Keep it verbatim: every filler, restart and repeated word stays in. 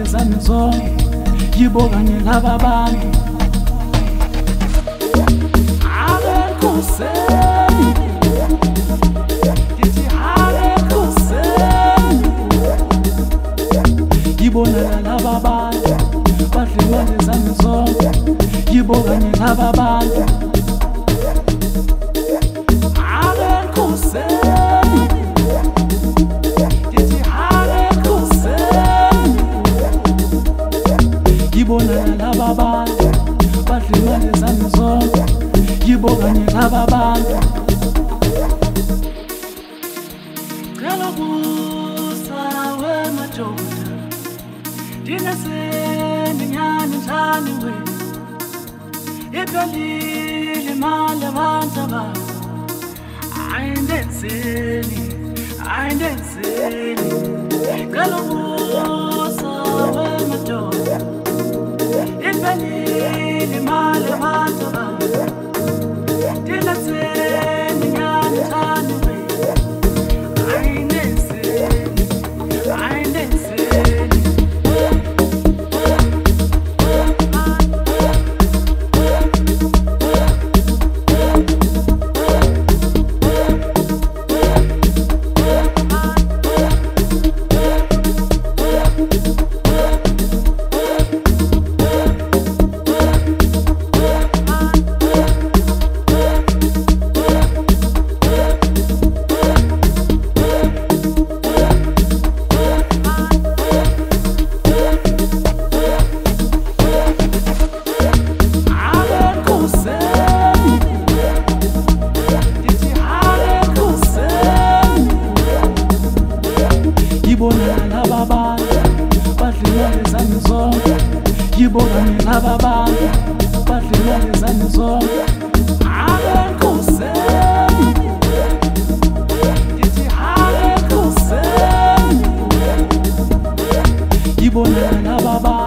zami zonke yibo kanye laba bantu abekhuseni ngithi abekhuseni yibona laba bantu badliwa zami zonke yibo kanye laba bantu abekhuseni ngithi abekhuseni yibona laba bantu badliwa zami zonke yibo kanye laba bantu cela busa wemadoda ndineseninyani njani we iphelile imali abantu abantu ayindenzeni ayindenzeni cela busa wemadoda iphelile imali abantu abantu yibo kanye laba bantu badliwa zami zonke abekhuseni ngithi abekhuseni yibona laba bantu